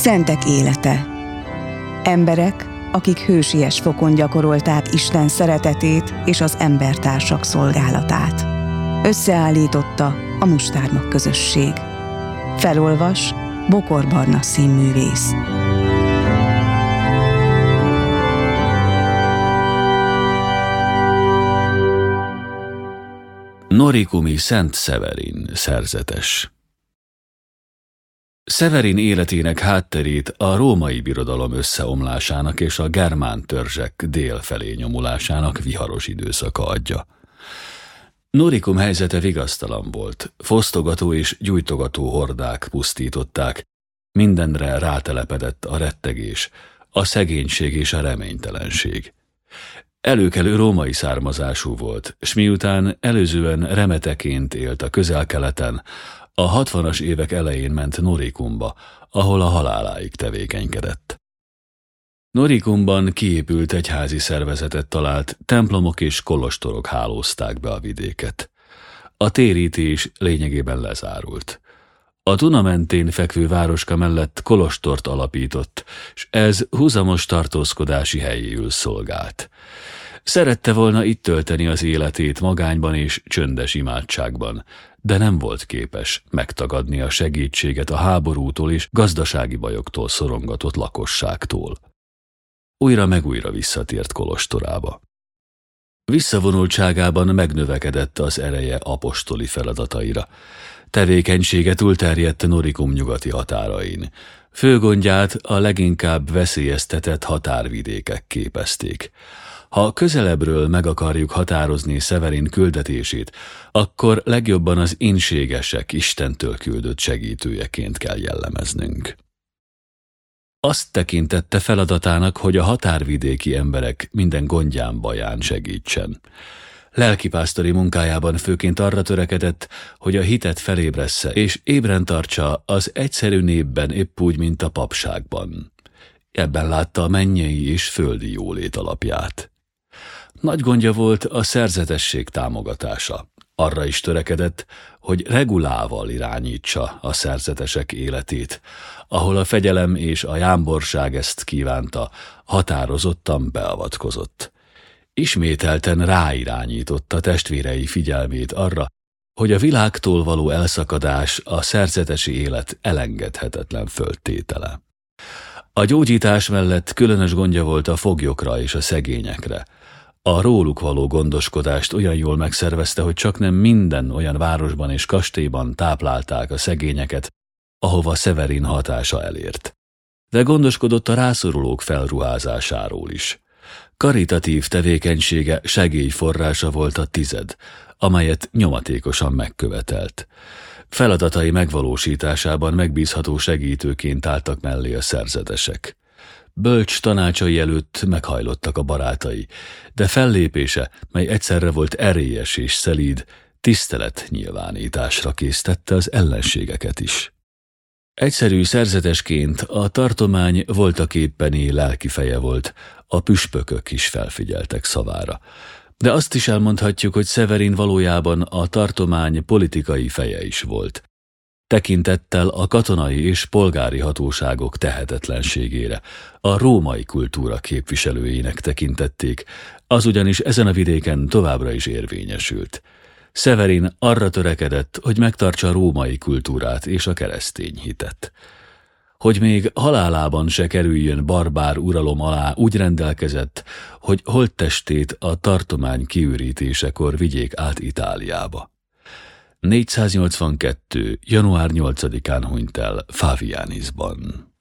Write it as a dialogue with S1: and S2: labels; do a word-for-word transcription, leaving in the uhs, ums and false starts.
S1: Szentek élete. Emberek, akik hősies fokon gyakorolták Isten szeretetét és az embertársak szolgálatát. Összeállította a Mustármag közösség. Felolvas Bokor Barna színművész.
S2: Norikumi Szent Szeverin szerzetes. Szeverin életének hátterét a római birodalom összeomlásának és a germán törzsek dél felé nyomulásának viharos időszaka adja. Norikum helyzete vigasztalan volt, fosztogató és gyújtogató hordák pusztították, mindenre rátelepedett a rettegés, a szegénység és a reménytelenség. Előkelő római származású volt, s miután előzően remeteként élt a Közel-Keleten, a hatvanas évek elején ment Norikumba, ahol a haláláig tevékenykedett. Norikumban kiépült egyházi szervezetet talált, templomok és kolostorok hálózták be a vidéket. A térítés lényegében lezárult. A Duna mentén fekvő városka mellett kolostort alapított, s ez húzamos tartózkodási helyéül szolgált. Szerette volna itt tölteni az életét magányban és csöndes imádságban, de nem volt képes megtagadni a segítséget a háborútól és gazdasági bajoktól szorongatott lakosságtól. Újra meg újra visszatért kolostorába. Visszavonultságában megnövekedett az ereje apostoli feladataira. Tevékenysége túlterjedt Norikum nyugati határain. Fő gondját a leginkább veszélyeztetett határvidékek képezték. Ha közelebbről meg akarjuk határozni Szeverin küldetését, akkor legjobban az inségesek Istentől küldött segítőjeként kell jellemeznünk. Azt tekintette feladatának, hogy a határvidéki emberek minden gondján, baján segítsen. Lelkipásztori munkájában főként arra törekedett, hogy a hitet felébressze és ébren tartsa az egyszerű népben épp úgy, mint a papságban. Ebben látta a mennyei és földi jólét alapját. Nagy gondja volt a szerzetesség támogatása. Arra is törekedett, hogy regulával irányítsa a szerzetesek életét, ahol a fegyelem és a jámborság ezt kívánta, határozottan beavatkozott. Ismételten ráirányította testvérei figyelmét arra, hogy a világtól való elszakadás a szerzetesi élet elengedhetetlen föltétele. A gyógyítás mellett különös gondja volt a foglyokra és a szegényekre. A róluk való gondoskodást olyan jól megszervezte, hogy csaknem minden olyan városban és kastélyban táplálták a szegényeket, ahova Szeverin hatása elért. De gondoskodott a rászorulók felruházásáról is. Karitatív tevékenysége segélyforrása volt a tized, amelyet nyomatékosan megkövetelt. Feladatai megvalósításában megbízható segítőként álltak mellé a szerzetesek. Bölcs tanácsai előtt meghajlottak a barátai, de fellépése, mely egyszerre volt erélyes és szelíd, tisztelet nyilvánításra késztette az ellenségeket is. Egyszerű szerzetesként a tartomány voltaképpeni lelki feje volt, a püspökök is felfigyeltek szavára. De azt is elmondhatjuk, hogy Szeverin valójában a tartomány politikai feje is volt. Tekintettel a katonai és polgári hatóságok tehetetlenségére, a római kultúra képviselőjének tekintették, az ugyanis ezen a vidéken továbbra is érvényesült. Szeverin arra törekedett, hogy megtartsa a római kultúrát és a keresztény hitet. Hogy még halálában se kerüljön barbár uralom alá, úgy rendelkezett, hogy holttestét a tartomány kiürítésekor vigyék át Itáliába. négyszáznyolcvankettő. január nyolcadikán hunyt el Favianisban.